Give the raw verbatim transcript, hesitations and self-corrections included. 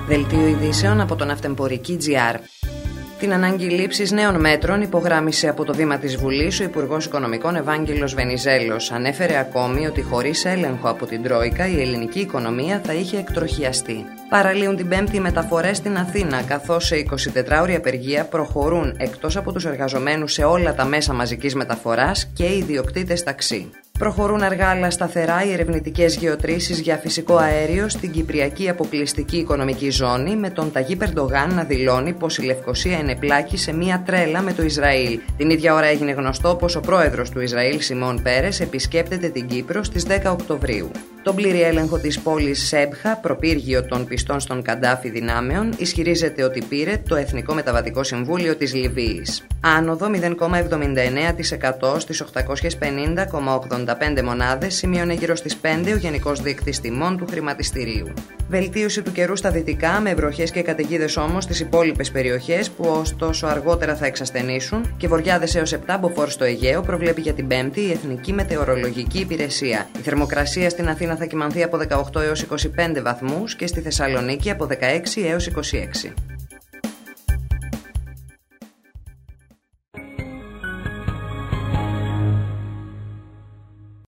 Δελτίο ειδήσεων από το Ναυτεμπορική τζι αρ. Την ανάγκη λήψης νέων μέτρων υπογράμμισε από το βήμα της Βουλής ο Υπουργός Οικονομικών Ευάγγελος Βενιζέλος. Ανέφερε ακόμη ότι χωρίς έλεγχο από την Τρόικα η ελληνική οικονομία θα είχε εκτροχιαστεί. Παραλύουν την Πέμπτη οι μεταφορές στην Αθήνα, καθώς σε εικοσιτετράωρη απεργία προχωρούν εκτός από τους εργαζομένους σε όλα τα μέσα μαζικής μεταφοράς και οι ιδιοκτήτες ταξί. Προχωρούν αργά αλλά σταθερά οι ερευνητικές γεωτρήσεις για φυσικό αέριο στην Κυπριακή Αποκλειστική Οικονομική Ζώνη, με τον Ταγίπ Ερντογάν να δηλώνει πως η Λευκοσία είναι πλάκη σε μία τρέλα με το Ισραήλ. Την ίδια ώρα έγινε γνωστό πως ο πρόεδρος του Ισραήλ, Σιμών Πέρες, επισκέπτεται την Κύπρο στις δέκα Οκτωβρίου. Τον πλήρη έλεγχο της πόλης Σέμπχα, προπύργιο των πιστών στον Καντάφη δυνάμεων, ισχυρίζεται ότι πήρε το Εθνικό Μεταβατικό Συμβούλιο της Λιβύης. Άνοδο μηδέν κόμμα εβδομήντα εννέα τοις εκατό στις οκτακόσιες πενήντα κόμμα ογδόντα πέντε μονάδες, σημείωνε γύρω στις πέντε ο Γενικός Δείκτης Τιμών του χρηματιστηρίου. Βελτίωση του καιρού στα δυτικά, με βροχές και καταιγίδες όμως στις υπόλοιπες περιοχές, που ωστόσο αργότερα θα εξασθενήσουν, και βοριάδες έως επτά μποφόρ στο Αιγαίο, προβλέπει για την Πέμπτη η Εθνική Μετεωρολογική Υπηρεσία. Η θερμοκρασία στην Αθήνα θα κυμανθεί από δεκαοκτώ έως είκοσι πέντε βαθμούς και στη Θεσσαλονίκη από δεκαέξι έως είκοσι έξι.